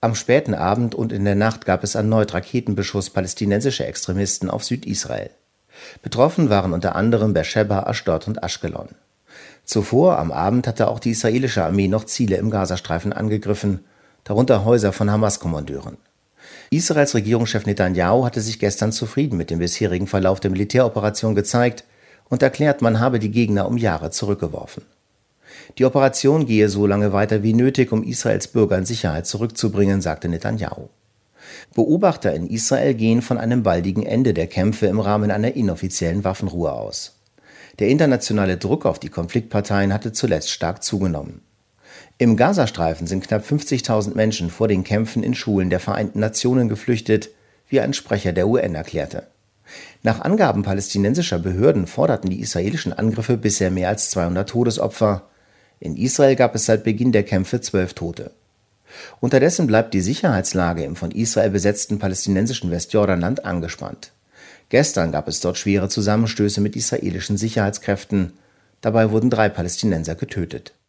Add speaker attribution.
Speaker 1: Am späten Abend und in der Nacht gab es erneut Raketenbeschuss palästinensischer Extremisten auf Südisrael. Betroffen waren unter anderem Beersheba, Aschdod und Aschkelon. Zuvor am Abend hatte auch die israelische Armee noch Ziele im Gazastreifen angegriffen, darunter Häuser von Hamas-Kommandeuren. Israels Regierungschef Netanyahu hatte sich gestern zufrieden mit dem bisherigen Verlauf der Militäroperation gezeigt und erklärt, man habe die Gegner um Jahre zurückgeworfen. Die Operation gehe so lange weiter wie nötig, um Israels Bürger in Sicherheit zurückzubringen, sagte Netanyahu. Beobachter in Israel gehen von einem baldigen Ende der Kämpfe im Rahmen einer inoffiziellen Waffenruhe aus. Der internationale Druck auf die Konfliktparteien hatte zuletzt stark zugenommen. Im Gazastreifen sind knapp 50.000 Menschen vor den Kämpfen in Schulen der Vereinten Nationen geflüchtet, wie ein Sprecher der UN erklärte. Nach Angaben palästinensischer Behörden forderten die israelischen Angriffe bisher mehr als 200 Todesopfer. In Israel gab es seit Beginn der Kämpfe 12 Tote. Unterdessen bleibt die Sicherheitslage im von Israel besetzten palästinensischen Westjordanland angespannt. Gestern gab es dort schwere Zusammenstöße mit israelischen Sicherheitskräften. Dabei wurden 3 Palästinenser getötet.